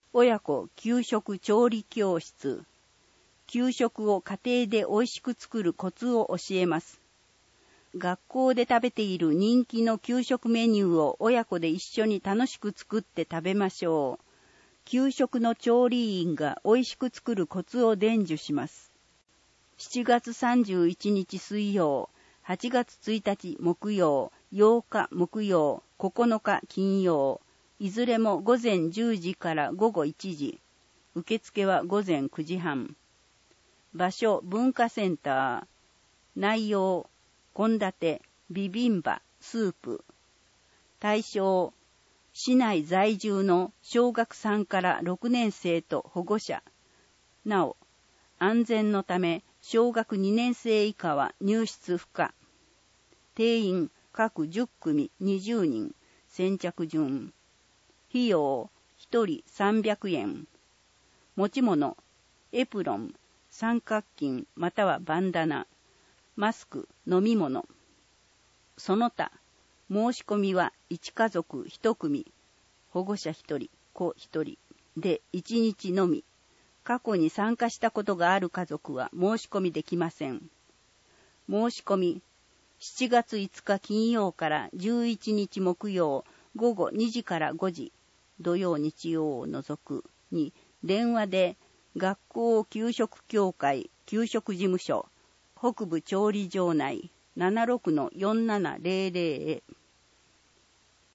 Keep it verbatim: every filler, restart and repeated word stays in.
親子給食調理教室。給食を家庭で美味しく作るコツを教えます。学校で食べている人気の給食メニューを親子で一緒に楽しく作って食べましょう。給食の調理員が美味しく作るコツを伝授します。しちがつさんじゅういちにち水曜、はちがつついたち木曜、ようか木曜、ここのか金曜、いずれもごぜんじゅうじからごごいちじ。受付はごぜんくじはん。場所、文化センター。内容、献立、ビビンバ、スープ。対象、市内在住の小学さんからろくねんせいと保護者。なお、安全のため小学にねんせい以下は入室不可。定員各じゅっくみにじゅうにん。先着順。費用ひとりさんびゃくえん。持ち物、エプロン、三角巾またはバンダナ、マスク、飲み物。その他、申し込みはいちかぞくいちくみ、保護者ひとり、子ひとりでいちにちのみ。過去に参加したことがある家族は申し込みできません。申し込み、しちがついつか金曜からじゅういちにち木曜ごごにじからごじ、土曜日曜を除くに電話で学校給食協会給食事務所北部調理場内 ななろくのよんななぜろぜろ へ